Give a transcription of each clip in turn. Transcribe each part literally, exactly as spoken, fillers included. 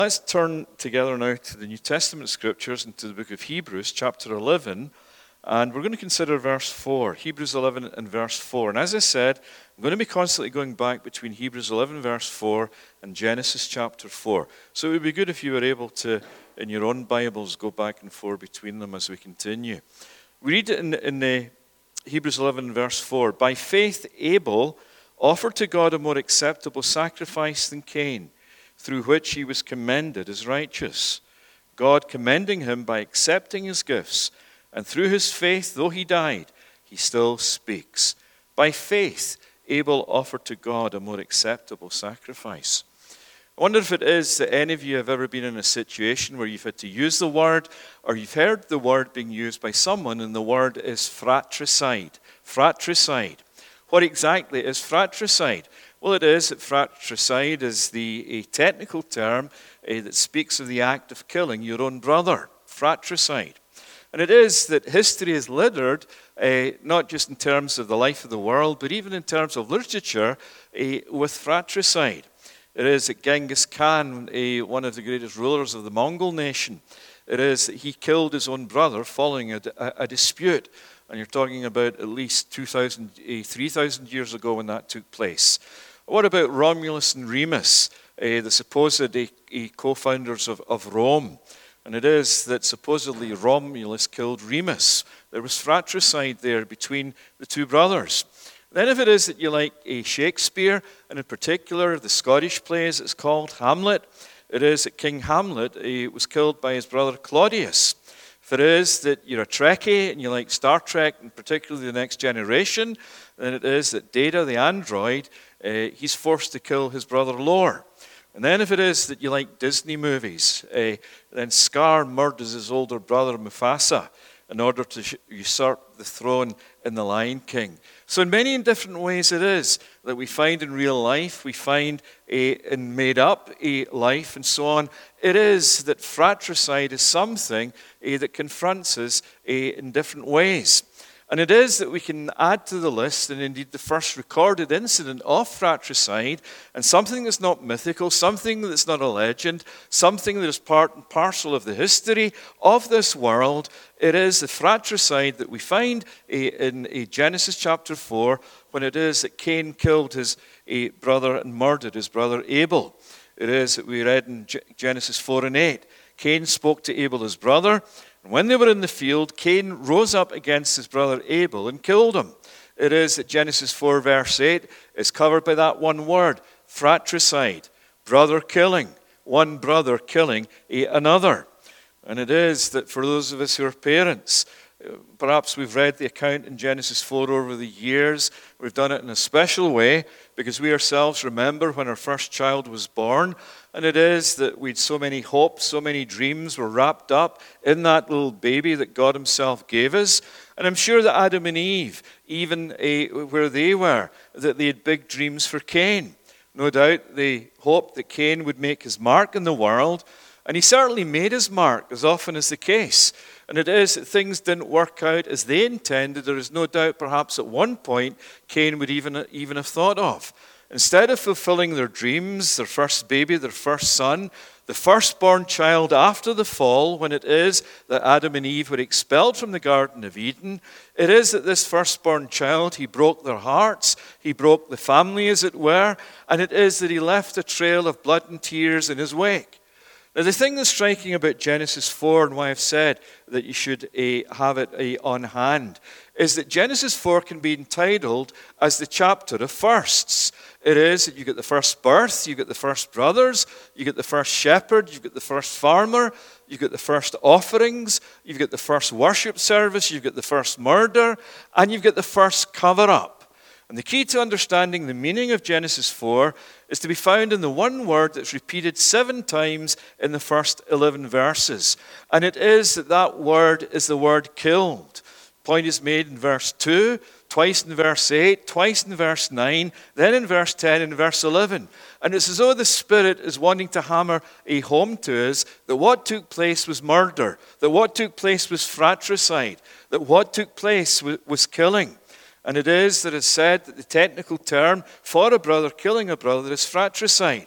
Let's turn together now to the New Testament scriptures and to the book of Hebrews, chapter eleven, and we're going to consider verse four, Hebrews eleven and verse four. And as I said, I'm going to be constantly going back between Hebrews eleven, verse four, and Genesis chapter four. So it would be good if you were able to, in your own Bibles, go back and forth between them as we continue. We read it in, in the Hebrews eleven, verse four. By faith, Abel offered to God a more acceptable sacrifice than Cain, through which he was commended as righteous, God commending him by accepting his gifts, and through his faith, though he died, he still speaks. By faith, Abel offered to God a more acceptable sacrifice. I wonder if it is that any of you have ever been in a situation where you've had to use the word, or you've heard the word being used by someone, and the word is fratricide. Fratricide. What exactly is fratricide? Well, it is that fratricide is the a technical term uh, that speaks of the act of killing your own brother. Fratricide. And it is that history is littered, uh, not just in terms of the life of the world, but even in terms of literature, uh, with fratricide. It is that Genghis Khan, uh, one of the greatest rulers of the Mongol nation, it is that he killed his own brother following a, a, a dispute. And you're talking about at least two thousand, uh, three thousand years ago when that took place. What about Romulus and Remus, uh, the supposed uh, uh, co-founders of, of Rome? And it is that supposedly Romulus killed Remus. There was fratricide there between the two brothers. Then if it is that you like uh, Shakespeare, and in particular the Scottish play as it's called, Hamlet, it is that King Hamlet uh, was killed by his brother Claudius. If it is that you're a Trekkie and you like Star Trek, and particularly The Next Generation, then it is that Data, the android, uh, he's forced to kill his brother Lore. And then if it is that you like Disney movies, uh, then Scar murders his older brother Mufasa in order to usurp the throne in The Lion King. So in many different ways it is that we find in real life, we find a, in made-up a life and so on, it is that fratricide is something a, that confronts us a, in different ways. And it is that we can add to the list, and indeed the first recorded incident of fratricide, and something that's not mythical, something that's not a legend, something that is part and parcel of the history of this world. It is the fratricide that we find in Genesis chapter four, when it is that Cain killed his brother and murdered his brother Abel. It is that we read in Genesis four and eight. Cain spoke to Abel his brother, and when they were in the field, Cain rose up against his brother Abel and killed him. It is that Genesis four verse eight is covered by that one word, fratricide, brother killing, one brother killing another. And it is that for those of us who are parents, perhaps we've read the account in Genesis four over the years. We've done it in a special way because we ourselves remember when our first child was born. And it is that we had so many hopes, so many dreams were wrapped up in that little baby that God himself gave us. And I'm sure that Adam and Eve, even uh, where they were, that they had big dreams for Cain. No doubt they hoped that Cain would make his mark in the world. And he certainly made his mark, as often is the case. And it is that things didn't work out as they intended. There is no doubt perhaps at one point Cain would even, even have thought of. Instead of fulfilling their dreams, their first baby, their first son, the firstborn child after the fall, when it is that Adam and Eve were expelled from the Garden of Eden, it is that this firstborn child, he broke their hearts, he broke the family as it were, and it is that he left a trail of blood and tears in his wake. Now, the thing that's striking about Genesis four, and why I've said that you should uh, have it uh, on hand, is that Genesis four can be entitled as the chapter of firsts. It is that you get the first birth, you get the first brothers, you get the first shepherd, you get the first farmer, you get the first offerings, you've got the first worship service, you've got the first murder, and you've got the first cover-up. And the key to understanding the meaning of Genesis four is to be found in the one word that's repeated seven times in the first eleven verses. And it is that that word is the word killed. Point is made in verse two, twice in verse eight, twice in verse nine, then in verse ten and verse eleven. And it's as though the Spirit is wanting to hammer a home to us that what took place was murder, that what took place was fratricide, that what took place was killing. And it is that it's said that the technical term for a brother killing a brother is fratricide.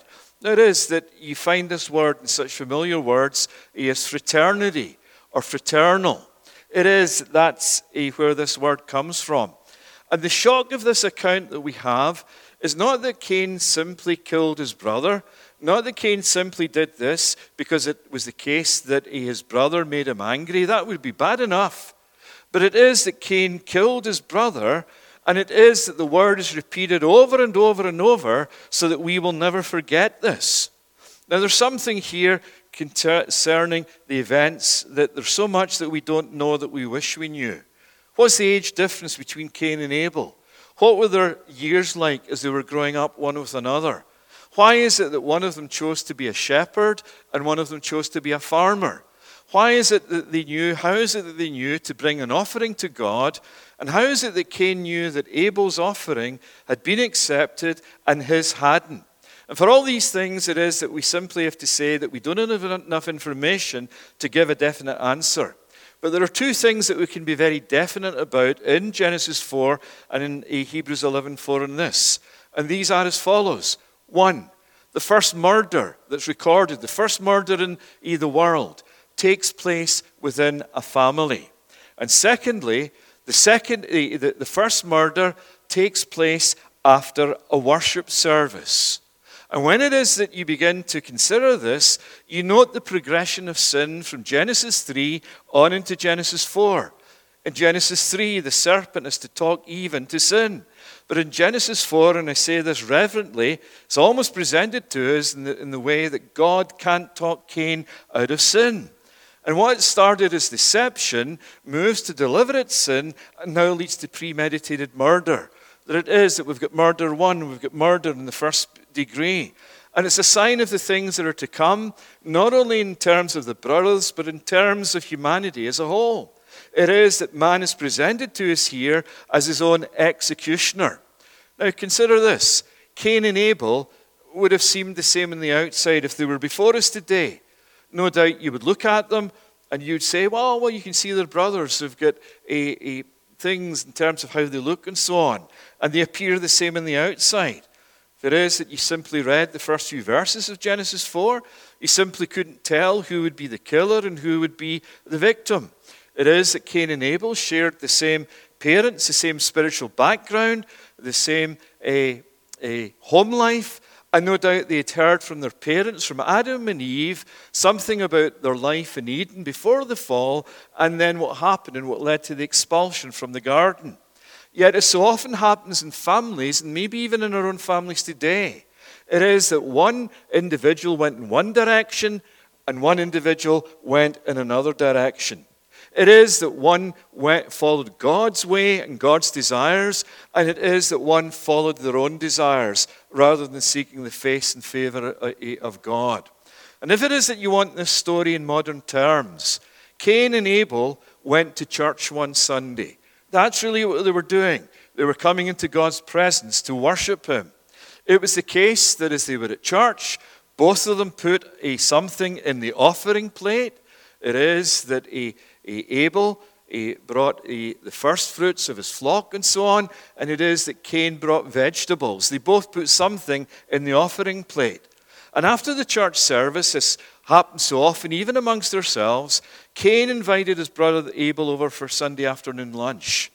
It is that you find this word in such familiar words as fraternity or fraternal. It is, that's where this word comes from. And the shock of this account that we have is not that Cain simply killed his brother, not that Cain simply did this because it was the case that his brother made him angry. That would be bad enough. But it is that Cain killed his brother, and it is that the word is repeated over and over and over so that we will never forget this. Now, there's something here concerning the events that there's so much that we don't know that we wish we knew. What's the age difference between Cain and Abel? What were their years like as they were growing up one with another? Why is it that one of them chose to be a shepherd and one of them chose to be a farmer? Why is it that they knew, how is it that they knew to bring an offering to God? And how is it that Cain knew that Abel's offering had been accepted and his hadn't? And for all these things, it is that we simply have to say that we don't have enough information to give a definite answer. But there are two things that we can be very definite about in Genesis four and in Hebrews eleven four in this. And these are as follows. One, the first murder that's recorded, the first murder in the world, takes place within a family. And secondly, the second, the, the first murder takes place after a worship service. And when it is that you begin to consider this, you note the progression of sin from Genesis three on into Genesis four. In Genesis three, the serpent is to talk Eve into sin. But in Genesis four, and I say this reverently, it's almost presented to us in the, in the way that God can't talk Cain out of sin. And what started as deception moves to deliberate sin and now leads to premeditated murder. That it is that we've got murder one, we've got murder in the first degree. And it's a sign of the things that are to come, not only in terms of the brothers, but in terms of humanity as a whole. It is that man is presented to us here as his own executioner. Now consider this. Cain and Abel would have seemed the same on the outside if they were before us today. No doubt you would look at them and you'd say, well, well, you can see their brothers who've got a, a things in terms of how they look and so on. And they appear the same on the outside. If it is that you simply read the first few verses of Genesis four, you simply couldn't tell who would be the killer and who would be the victim. It is that Cain and Abel shared the same parents, the same spiritual background, the same a, a home life, and no doubt they had heard from their parents, from Adam and Eve, something about their life in Eden before the fall, and then what happened and what led to the expulsion from the garden. Yet as so often happens in families, and maybe even in our own families today, it is that one individual went in one direction and one individual went in another direction. It is that one went, followed God's way and God's desires, and it is that one followed their own desires rather than seeking the face and favor of God. And if it is that you want this story in modern terms, Cain and Abel went to church one Sunday. That's really what they were doing. They were coming into God's presence to worship him. It was the case that as they were at church, both of them put a something in the offering plate. It is that a Abel he brought the first fruits of his flock and so on, and it is that Cain brought vegetables. They both put something in the offering plate. And after the church service, this happened so often, even amongst themselves, Cain invited his brother Abel over for Sunday afternoon lunch.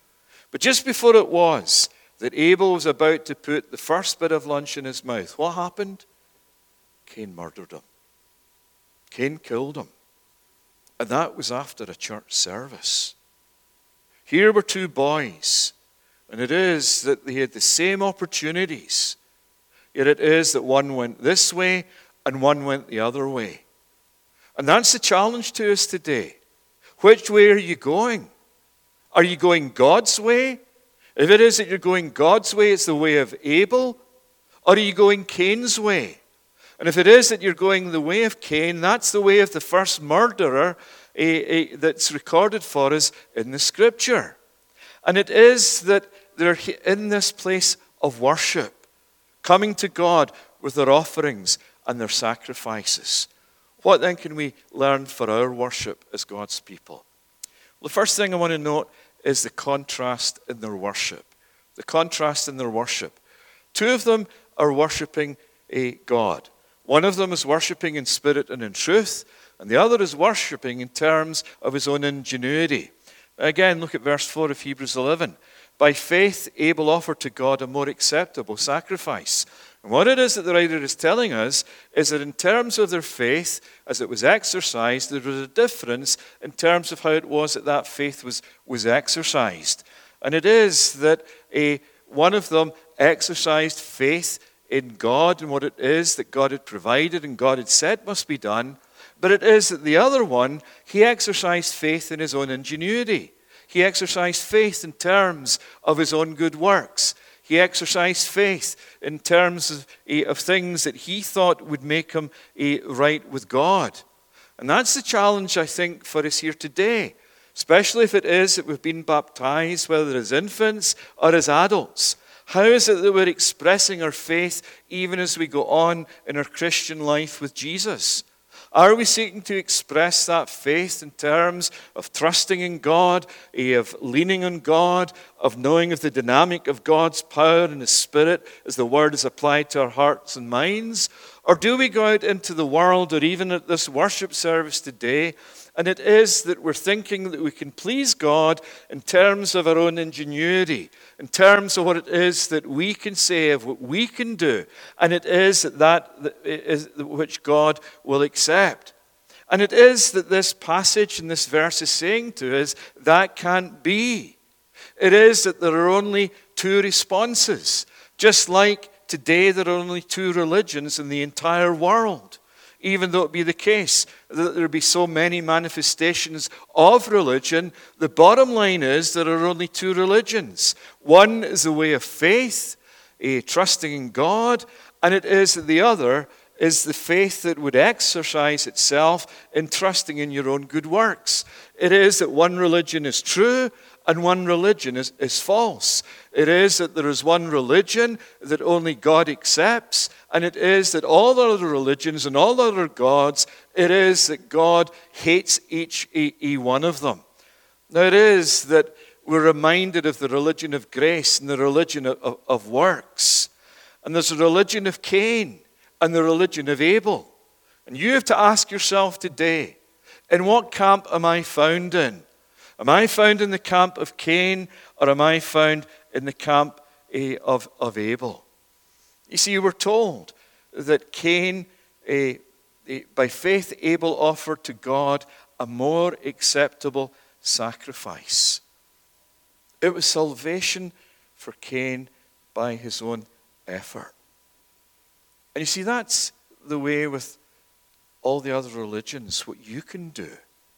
But just before it was that Abel was about to put the first bit of lunch in his mouth, what happened? Cain murdered him. Cain killed him. And that was after a church service. Here were two boys, and it is that they had the same opportunities. Yet it is that one went this way and one went the other way. And that's the challenge to us today. Which way are you going? Are you going God's way? If it is that you're going God's way, it's the way of Abel. Or are you going Cain's way? And if it is that you're going the way of Cain, that's the way of the first murderer eh, eh, that's recorded for us in the Scripture. And it is that they're in this place of worship, coming to God with their offerings and their sacrifices. What then can we learn for our worship as God's people? Well, the first thing I want to note is the contrast in their worship. The contrast in their worship. Two of them are worshiping a God. One of them is worshipping in spirit and in truth, and the other is worshipping in terms of his own ingenuity. Again, look at verse four of Hebrews eleven. By faith, Abel offered to God a more acceptable sacrifice. And what it is that the writer is telling us is that in terms of their faith, as it was exercised, there was a difference in terms of how it was that that faith was, was exercised. And it is that a, one of them exercised faith in God and what it is that God had provided and God had said must be done. But it is that the other one, he exercised faith in his own ingenuity. He exercised faith in terms of his own good works. He exercised faith in terms of, uh, of things that he thought would make him uh, right with God. And that's the challenge, I think, for us here today, especially if it is that we've been baptized, whether as infants or as adults. How is it that we're expressing our faith even as we go on in our Christian life with Jesus? Are we seeking to express that faith in terms of trusting in God, of leaning on God, of knowing of the dynamic of God's power and His Spirit as the Word is applied to our hearts and minds? Or do we go out into the world or even at this worship service today, and it is that we're thinking that we can please God in terms of our own ingenuity, in terms of what it is that we can say, of what we can do, and it is that that is which God will accept. And it is that this passage and this verse is saying to us, that can't be. It is that there are only two responses, just like today there are only two religions in the entire world. Even though it be the case that there be so many manifestations of religion, the bottom line is there are only two religions. One is the way of faith, a trusting in God, and it is the other is the faith that would exercise itself in trusting in your own good works. It is that one religion is true and one religion is, is false. It is that there is one religion that only God accepts, and it is that all the other religions and all the other gods, it is that God hates each e, e one of them. Now it is that we're reminded of the religion of grace and the religion of, of, of works. And there's a religion of Cain and the religion of Abel. And you have to ask yourself today, in what camp am I found in? Am I found in the camp of Cain, or am I found in the camp uh, of, of Abel? You see, we're told that Cain, uh, uh, by faith, Abel offered to God a more acceptable sacrifice. It was salvation for Cain by his own effort. And you see, that's the way with all the other religions, what you can do,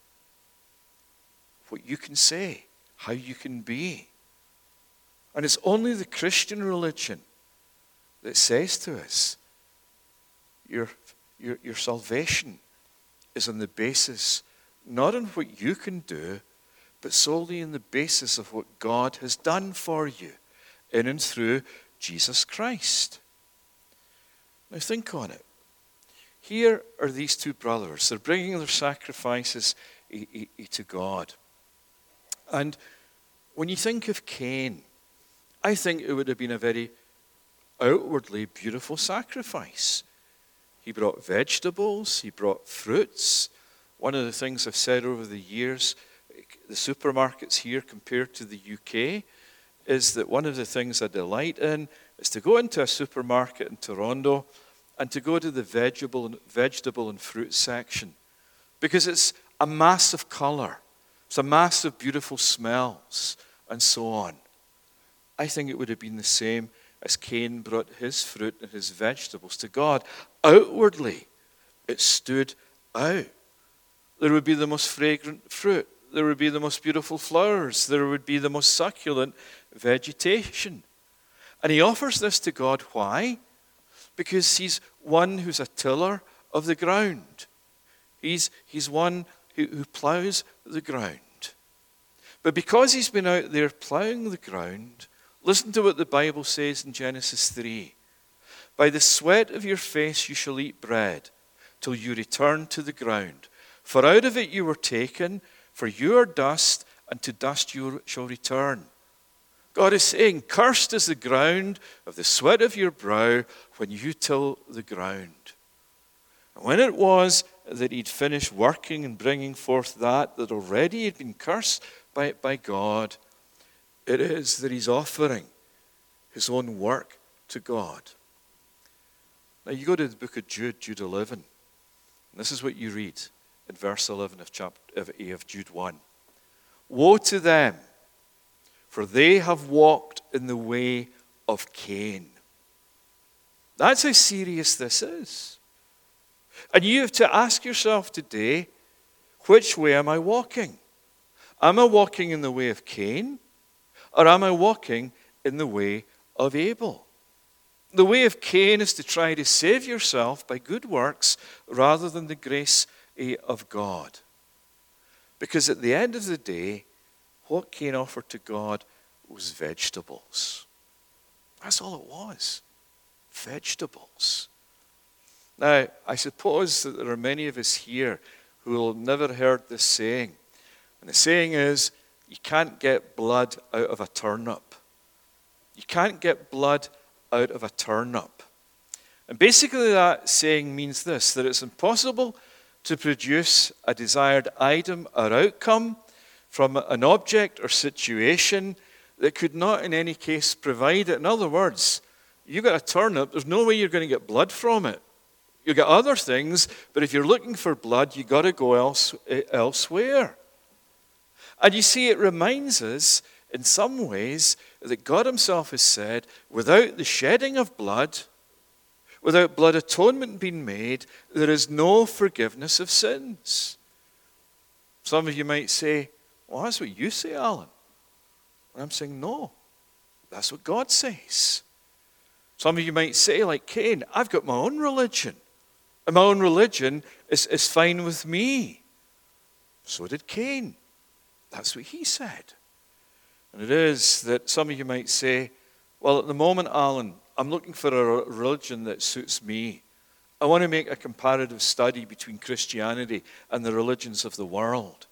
what you can say, how you can be. And it's only the Christian religion that says to us, your, your, your salvation is on the basis, not on what you can do, but solely on the basis of what God has done for you in and through Jesus Christ. Now think on it. Here are these two brothers. They're bringing their sacrifices to God. And when you think of Cain, I think it would have been a very outwardly beautiful sacrifice. He brought vegetables, he brought fruits. One of the things I've said over the years, the supermarkets here compared to the U K, is that one of the things I delight in is to go into a supermarket in Toronto and to go to the vegetable and, vegetable and fruit section, because it's a mass of color. It's a mass of beautiful smells and so on. I think it would have been the same as Cain brought his fruit and his vegetables to God. Outwardly, it stood out. There would be the most fragrant fruit. There would be the most beautiful flowers. There would be the most succulent vegetation. And he offers this to God. Why? Because he's one who's a tiller of the ground. He's, he's one who, who plows the ground. But because he's been out there plowing the ground, listen to what the Bible says in Genesis three. By the sweat of your face you shall eat bread, till you return to the ground. For out of it you were taken, for you are dust, and to dust you shall return. God is saying, cursed is the ground of the sweat of your brow when you till the ground. And when it was that he'd finished working and bringing forth that that already had been cursed by, by God, it is that he's offering his own work to God. Now you go to the book of Jude, Jude eleven, and this is what you read in verse eleven of, chapter, of Jude one. Woe to them, for they have walked in the way of Cain. That's how serious this is. And you have to ask yourself today, which way am I walking? Am I walking in the way of Cain? Or am I walking in the way of Abel? The way of Cain is to try to save yourself by good works rather than the grace of God. Because at the end of the day, what Cain offered to God was vegetables. That's all it was. Vegetables. Now, I suppose that there are many of us here who will have never heard this saying. And the saying is, you can't get blood out of a turnip. You can't get blood out of a turnip. And basically that saying means this, that it's impossible to produce a desired item or outcome from an object or situation that could not in any case provide it. In other words, you got a turnip, there's no way you're going to get blood from it. You got other things, but if you're looking for blood, you got to go else, elsewhere. And you see, it reminds us in some ways that God himself has said, without the shedding of blood, without blood atonement being made, there is no forgiveness of sins. Some of you might say, well, that's what you say, Alan. And I'm saying, no, that's what God says. Some of you might say, like Cain, I've got my own religion. And my own religion is, is fine with me. So did Cain. That's what he said. And it is that some of you might say, well, at the moment, Alan, I'm looking for a religion that suits me. I want to make a comparative study between Christianity and the religions of the world.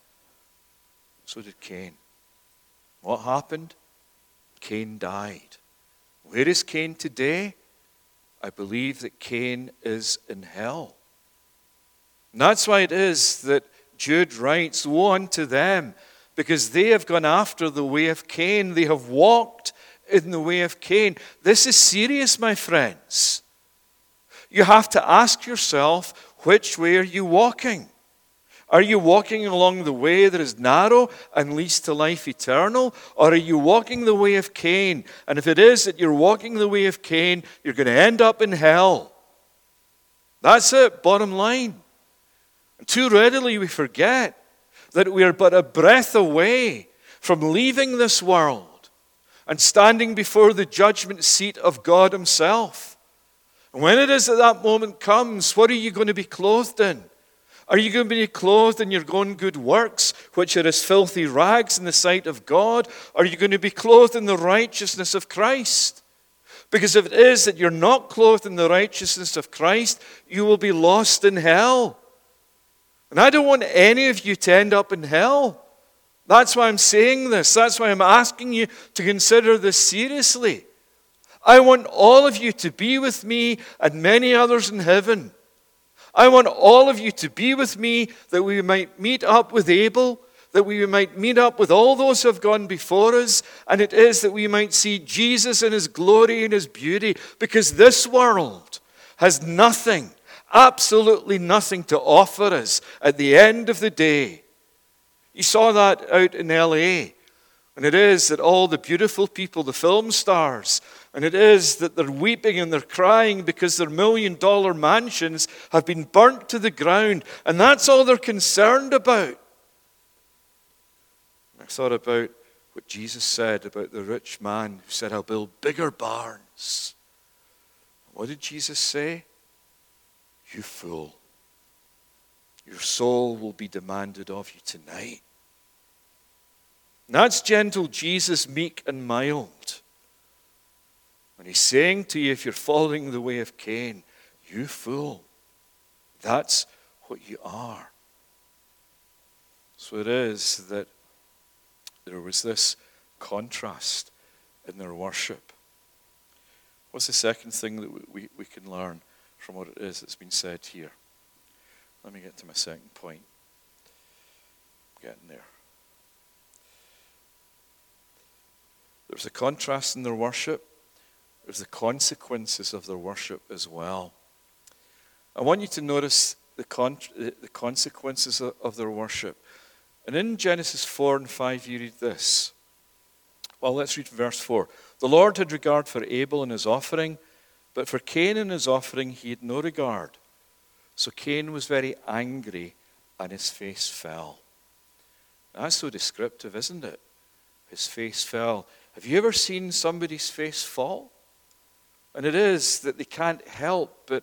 So did Cain. What happened? Cain died. Where is Cain today? I believe that Cain is in hell. And that's why it is that Jude writes, woe unto them, because they have gone after the way of Cain. They have walked in the way of Cain. This is serious, my friends. You have to ask yourself, which way are you walking? Are you walking along the way that is narrow and leads to life eternal? Or are you walking the way of Cain? And if it is that you're walking the way of Cain, you're going to end up in hell. That's it, bottom line. And too readily we forget that we are but a breath away from leaving this world and standing before the judgment seat of God himself. And when it is that that moment comes, what are you going to be clothed in? Are you going to be clothed in your own good works, which are as filthy rags in the sight of God? Or are you going to be clothed in the righteousness of Christ? Because if it is that you're not clothed in the righteousness of Christ, you will be lost in hell. And I don't want any of you to end up in hell. That's why I'm saying this. That's why I'm asking you to consider this seriously. I want all of you to be with me and many others in heaven. I want all of you to be with me that we might meet up with Abel, that we might meet up with all those who have gone before us, and it is that we might see Jesus in his glory and his beauty, because this world has nothing, absolutely nothing to offer us at the end of the day. You saw that out in L A, and it is that all the beautiful people, the film stars, and it is that they're weeping and they're crying because their million dollar mansions have been burnt to the ground. And that's all they're concerned about. I thought about what Jesus said about the rich man who said, I'll build bigger barns. What did Jesus say? You fool. Your soul will be demanded of you tonight. And that's gentle Jesus, meek and mild. And he's saying to you, if you're following the way of Cain, you fool. That's what you are. So it is that there was this contrast in their worship. What's the second thing that we, we can learn from what it is that's been said here? Let me get to my second point. Getting there. There's a contrast in their worship. There's the consequences of their worship as well. I want you to notice the, con- the consequences of their worship. And in Genesis four and five, you read this. Well, let's read verse four. The Lord had regard for Abel and his offering, but for Cain and his offering he had no regard. So Cain was very angry, and his face fell. That's so descriptive, isn't it? His face fell. Have you ever seen somebody's face fall? And it is that they can't help but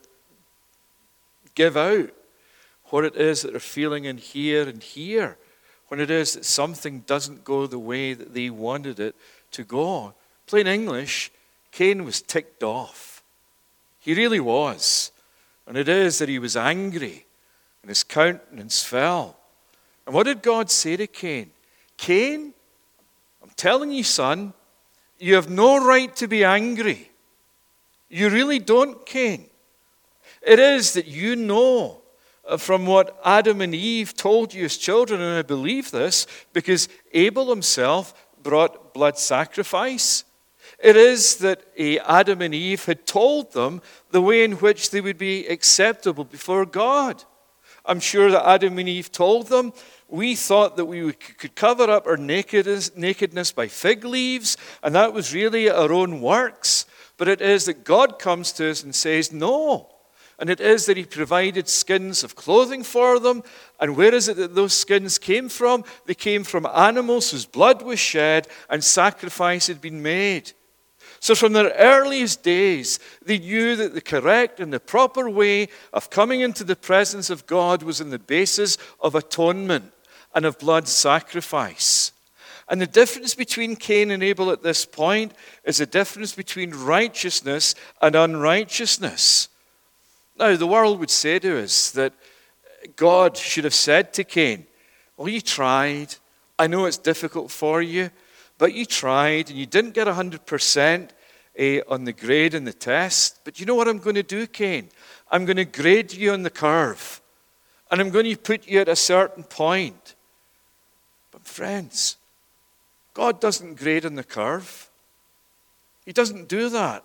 give out what it is that they're feeling in here and here, when it is that something doesn't go the way that they wanted it to go. Plain English, Cain was ticked off. He really was. And it is that he was angry, and his countenance fell. And what did God say to Cain? Cain, I'm telling you, son, you have no right to be angry. You really don't, Cain. It is that you know from what Adam and Eve told you as children, and I believe this, because Abel himself brought blood sacrifice. It is that Adam and Eve had told them the way in which they would be acceptable before God. I'm sure that Adam and Eve told them, we thought that we could cover up our nakedness, nakedness by fig leaves, and that was really our own works. But it is that God comes to us and says, no. And it is that he provided skins of clothing for them. And where is it that those skins came from? They came from animals whose blood was shed and sacrifice had been made. So from their earliest days, they knew that the correct and the proper way of coming into the presence of God was in the basis of atonement and of blood sacrifice. And the difference between Cain and Abel at this point is a difference between righteousness and unrighteousness. Now, the world would say to us that God should have said to Cain, well, you tried. I know it's difficult for you, but you tried and you didn't get one hundred percent on the grade in the test. But you know what I'm going to do, Cain? I'm going to grade you on the curve, and I'm going to put you at a certain point. But friends, God doesn't grade on the curve. He doesn't do that.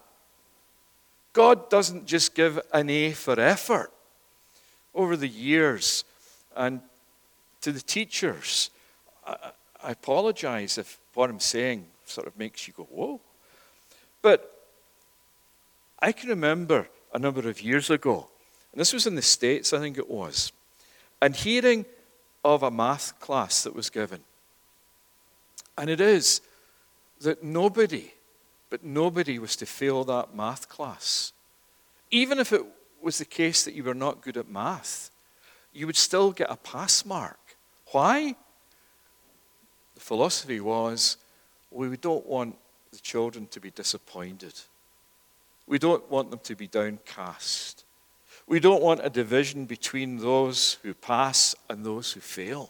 God doesn't just give an A for effort. Over the years, and to the teachers, I, I apologize if what I'm saying sort of makes you go, whoa. But I can remember a number of years ago, and this was in the States, I think it was, and hearing of a math class that was given. And it is that nobody, but nobody was to fail that math class. Even if it was the case that you were not good at math, you would still get a pass mark. Why? The philosophy was, we don't want the children to be disappointed. We don't want them to be downcast. We don't want a division between those who pass and those who fail.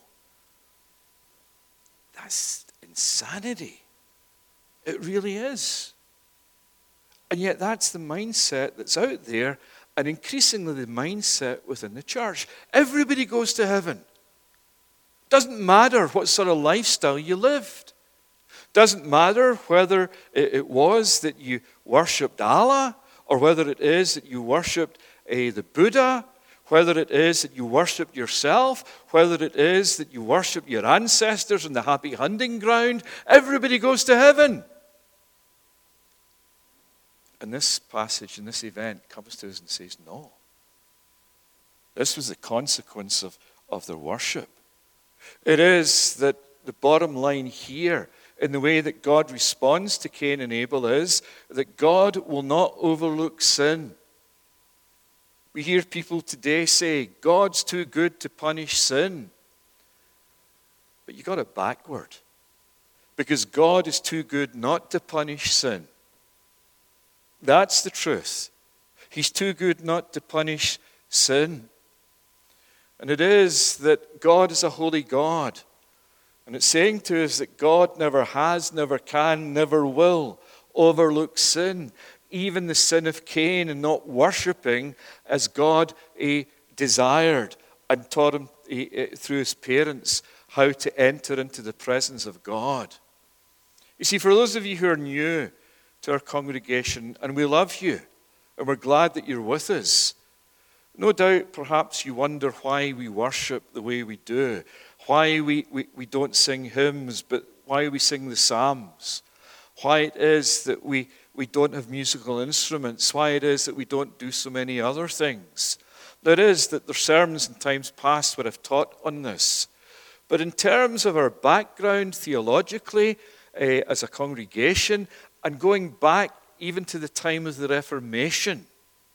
That's insanity. It really is. And yet that's the mindset that's out there, and increasingly the mindset within the church. Everybody goes to heaven. Doesn't matter what sort of lifestyle you lived. Doesn't matter whether it was that you worshipped Allah, or whether it is that you worshipped uh, the Buddha, whether it is that you worshipped yourself, whether it is that you worshipped your ancestors in the happy hunting ground. Everybody goes to heaven. And this passage and this event comes to us and says, no. This was the consequence of, of their worship. It is that the bottom line here, in the way that God responds to Cain and Abel, is that God will not overlook sin. We hear people today say, God's too good to punish sin. But you got it backward. Because God is too good not to punish sin. That's the truth. He's too good not to punish sin. And it is that God is a holy God. And it's saying to us that God never has, never can, never will overlook sin. Even the sin of Cain and not worshipping as God eh, desired. and taught him he, through his parents how to enter into the presence of God. You see, for those of you who are new to our congregation, and we love you, and we're glad that you're with us, no doubt perhaps you wonder why we worship the way we do, why we, we, we don't sing hymns, but why we sing the Psalms, why it is that we, we don't have musical instruments, why it is that we don't do so many other things. There is that there are sermons in times past where I've taught on this. But in terms of our background theologically, uh, as a congregation, and going back even to the time of the Reformation,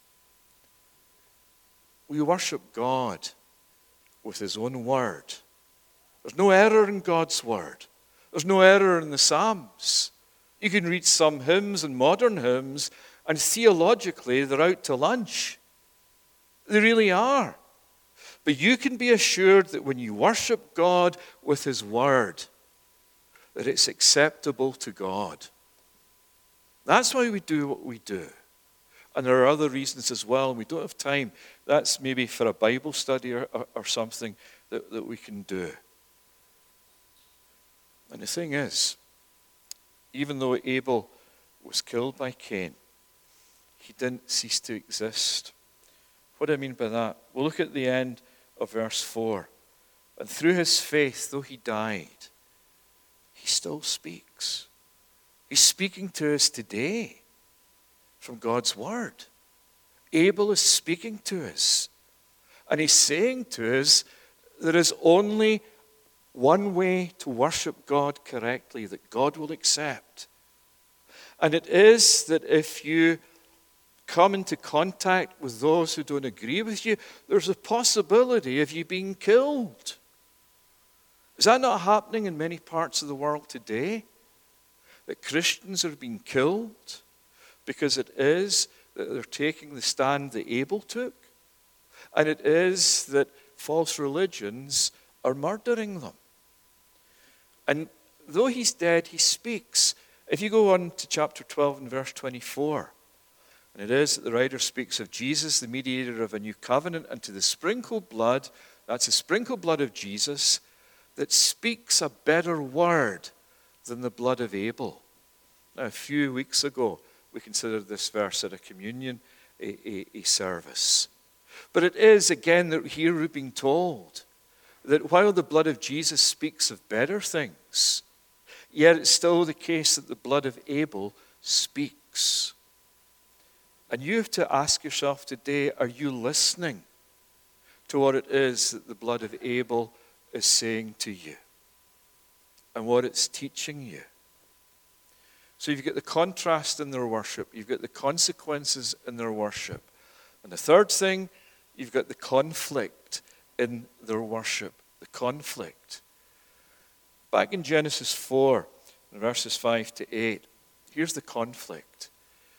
we worship God with his own word. There's no error in God's word. There's no error in the Psalms. You can read some hymns and modern hymns, and theologically they're out to lunch. They really are. But you can be assured that when you worship God with his word, that it's acceptable to God. That's why we do what we do. And there are other reasons as well, and we don't have time. That's maybe for a Bible study or, or, or something that, that we can do. And the thing is, even though Abel was killed by Cain, he didn't cease to exist. What do I mean by that? Well, look at the end of verse four. And through his faith, though he died, he still speaks. He's speaking to us today from God's word. Abel is speaking to us. And he's saying to us, there is only one way to worship God correctly that God will accept. And it is that if you come into contact with those who don't agree with you, there's a possibility of you being killed. Is that not happening in many parts of the world today? That Christians are being killed because it is that they're taking the stand that Abel took, and it is that false religions are murdering them. And though he's dead, he speaks. If you go on to chapter twelve and verse twenty-four, and it is that the writer speaks of Jesus, the mediator of a new covenant, and to the sprinkled blood, that's the sprinkled blood of Jesus, that speaks a better word than the blood of Abel. Now, a few weeks ago, we considered this verse at a communion a, a, a service. But it is, again, that here we're being told that while the blood of Jesus speaks of better things, yet it's still the case that the blood of Abel speaks. And you have to ask yourself today, are you listening to what it is that the blood of Abel is saying to you and what it's teaching you? So you've got the contrast in their worship. You've got the consequences in their worship. And the third thing, you've got the conflict in their worship. The conflict. Back in Genesis four, in verses five to eight, here's the conflict.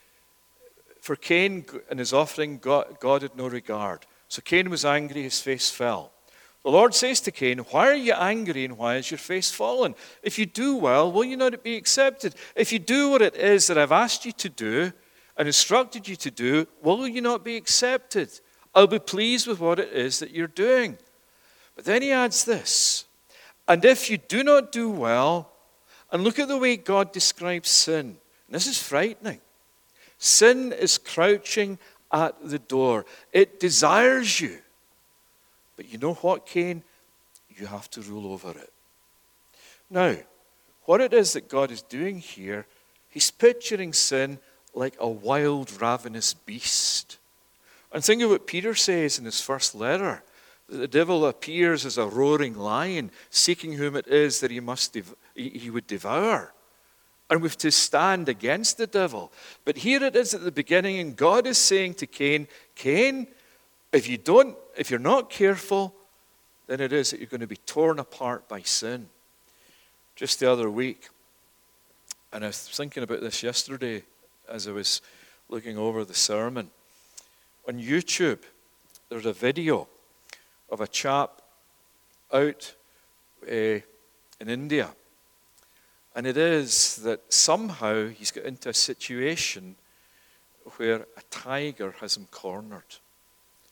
For Cain and his offering, God, God had no regard. So Cain was angry, his face fell. The Lord says to Cain, why are you angry and why is your face fallen? If you do well, will you not be accepted? If you do what it is that I've asked you to do and instructed you to do, will you not be accepted? I'll be pleased with what it is that you're doing. But then he adds this, and if you do not do well, and look at the way God describes sin, and this is frightening. Sin is crouching at the door. It desires you. But you know what, Cain? You have to rule over it. Now, what it is that God is doing here, he's picturing sin like a wild, ravenous beast. And think of what Peter says in his first letter, that the devil appears as a roaring lion, seeking whom it is that he must dev- he would devour. And we have to stand against the devil. But here it is at the beginning, and God is saying to Cain, Cain, if you don't, if you're not careful, then it is that you're going to be torn apart by sin. Just the other week, and I was thinking about this yesterday as I was looking over the sermon. On YouTube, there's a video of a chap out uh, in India. And it is that somehow he's got into a situation where a tiger has him cornered.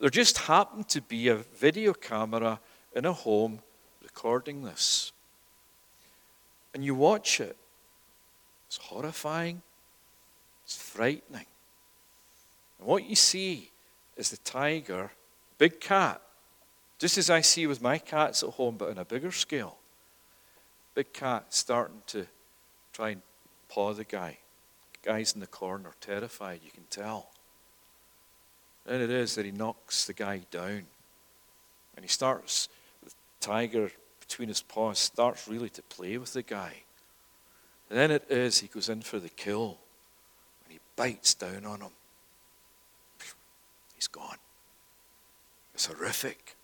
There just happened to be a video camera in a home recording this. And you watch it. It's horrifying. It's frightening. And what you see is the tiger, big cat, just as I see with my cats at home, but on a bigger scale. Big cat starting to try and paw the guy. The guy's in the corner, terrified, you can tell. Then it is that he knocks the guy down. And he starts, the tiger between his paws, starts really to play with the guy. And then it is he goes in for the kill. And he bites down on him. He's gone. It's horrific.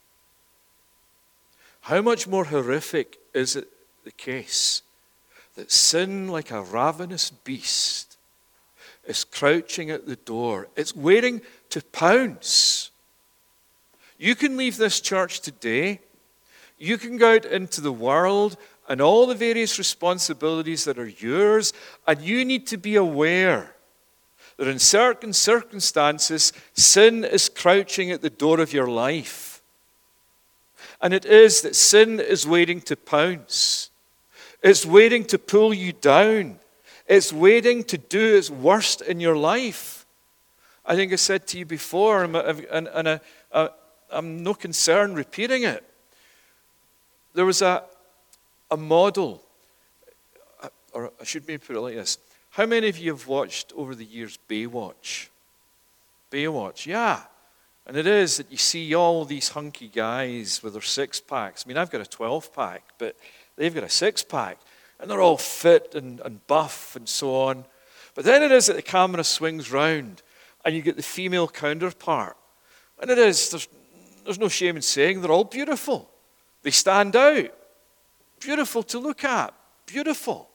How much more horrific is it the case that sin, like a ravenous beast, is crouching at the door. It's waiting to pounce. You can leave this church today. You can go out into the world and all the various responsibilities that are yours, and you need to be aware that in certain circumstances, sin is crouching at the door of your life. And it is that sin is waiting to pounce. It's waiting to pull you down. It's waiting to do its worst in your life. I think I said to you before, and, and, and I, I, I'm no concern repeating it. There was a, a model, or I should maybe put it like this. How many of you have watched over the years Baywatch? Baywatch, yeah. And it is that you see all these hunky guys with their six-packs. I mean, I've got a twelve-pack, but they've got a six-pack. And they're all fit and, and buff and so on. But then it is that the camera swings round and you get the female counterpart. And it is, there's, there's no shame in saying, they're all beautiful. They stand out. Beautiful to look at. Beautiful.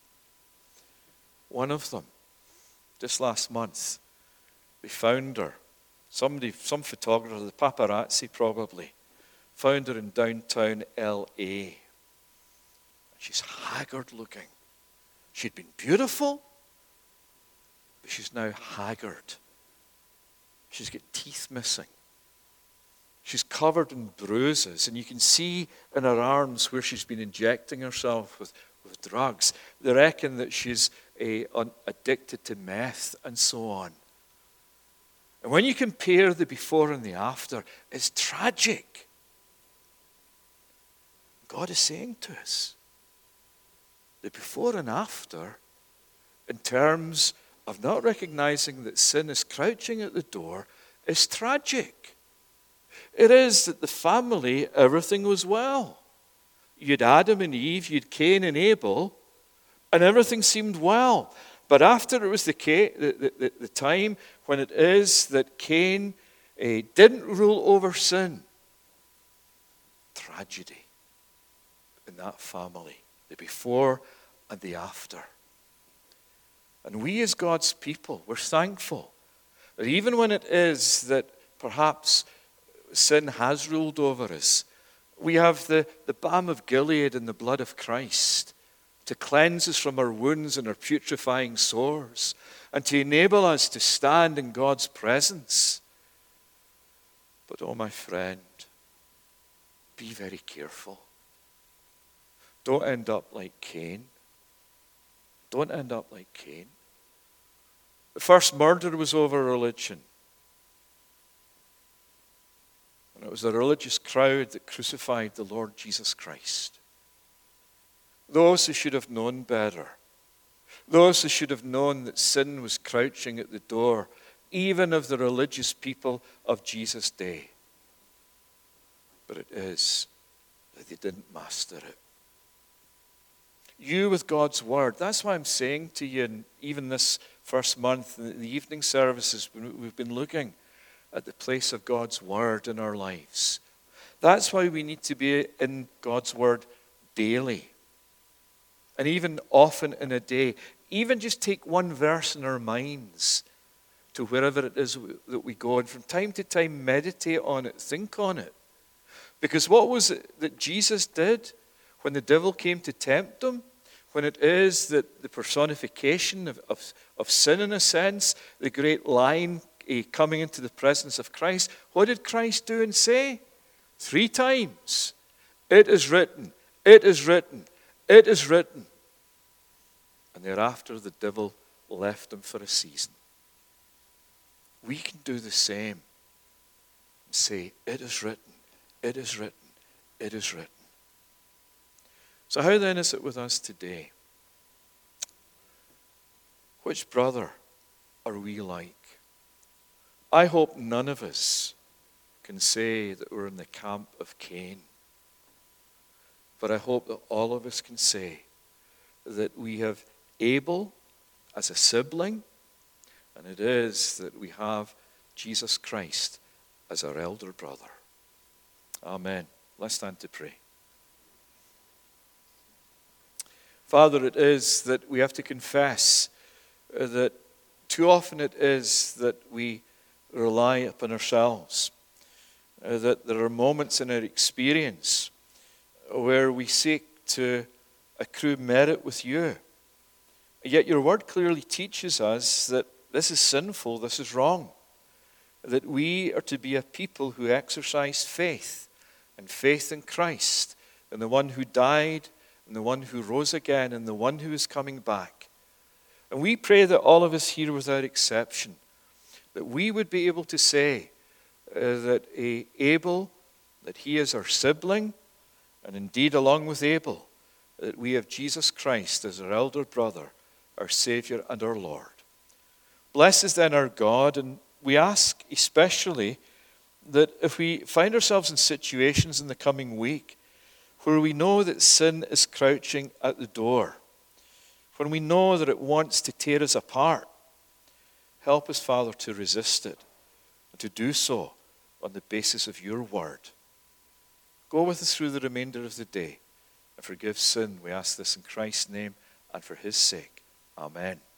One of them, just last month, they found her. Somebody, some photographer, the paparazzi probably, found her in downtown L A. She's haggard looking. She'd been beautiful, but she's now haggard. She's got teeth missing. She's covered in bruises, and you can see in her arms where she's been injecting herself with, with drugs. They reckon that she's a, un, addicted to meth and so on. And when you compare the before and the after, it's tragic. God is saying to us, the before and after, in terms of not recognizing that sin is crouching at the door, is tragic. It is that the family, everything was well. You had Adam and Eve, you had Cain and Abel, and everything seemed well. But after it was the, the, the, the time when it is that Cain uh, didn't rule over sin, tragedy in that family. The before and the after. And we as God's people, we're thankful that even when it is that perhaps sin has ruled over us, we have the, the balm of Gilead and the blood of Christ to cleanse us from our wounds and our putrefying sores and to enable us to stand in God's presence. But oh, my friend, be very careful. Don't end up like Cain. Don't end up like Cain. The first murder was over religion. And it was the religious crowd that crucified the Lord Jesus Christ. Those who should have known better. Those who should have known that sin was crouching at the door, even of the religious people of Jesus' day. But it is that they didn't master it. You with God's word. That's why I'm saying to you, and even this first month, in the evening services, we've been looking at the place of God's word in our lives. That's why we need to be in God's word daily. And even often in a day. Even just take one verse in our minds to wherever it is that we go. And from time to time, meditate on it, think on it. Because what was it that Jesus did when the devil came to tempt him? When it is that the personification of, of, of sin, in a sense, the great lion a coming into the presence of Christ, what did Christ do and say? Three times. It is written, it is written, it is written. And thereafter the devil left him for a season. We can do the same. And say, it is written, it is written, it is written. So how then is it with us today? Which brother are we like? I hope none of us can say that we're in the camp of Cain. But I hope that all of us can say that we have Abel as a sibling, and it is that we have Jesus Christ as our elder brother. Amen. Let's stand to pray. Father, it is that we have to confess that too often it is that we rely upon ourselves, that there are moments in our experience where we seek to accrue merit with you. Yet your word clearly teaches us that this is sinful, this is wrong, that we are to be a people who exercise faith, and faith in Christ, and the one who died, and the one who rose again, and the one who is coming back. And we pray that all of us here without exception, that we would be able to say uh, that uh, Abel, that he is our sibling, and indeed along with Abel, that we have Jesus Christ as our elder brother, our Savior and our Lord. Bless us then our God, and we ask especially that if we find ourselves in situations in the coming week where we know that sin is crouching at the door, when we know that it wants to tear us apart, help us, Father, to resist it and to do so on the basis of your word. Go with us through the remainder of the day and forgive sin. We ask this in Christ's name and for his sake. Amen.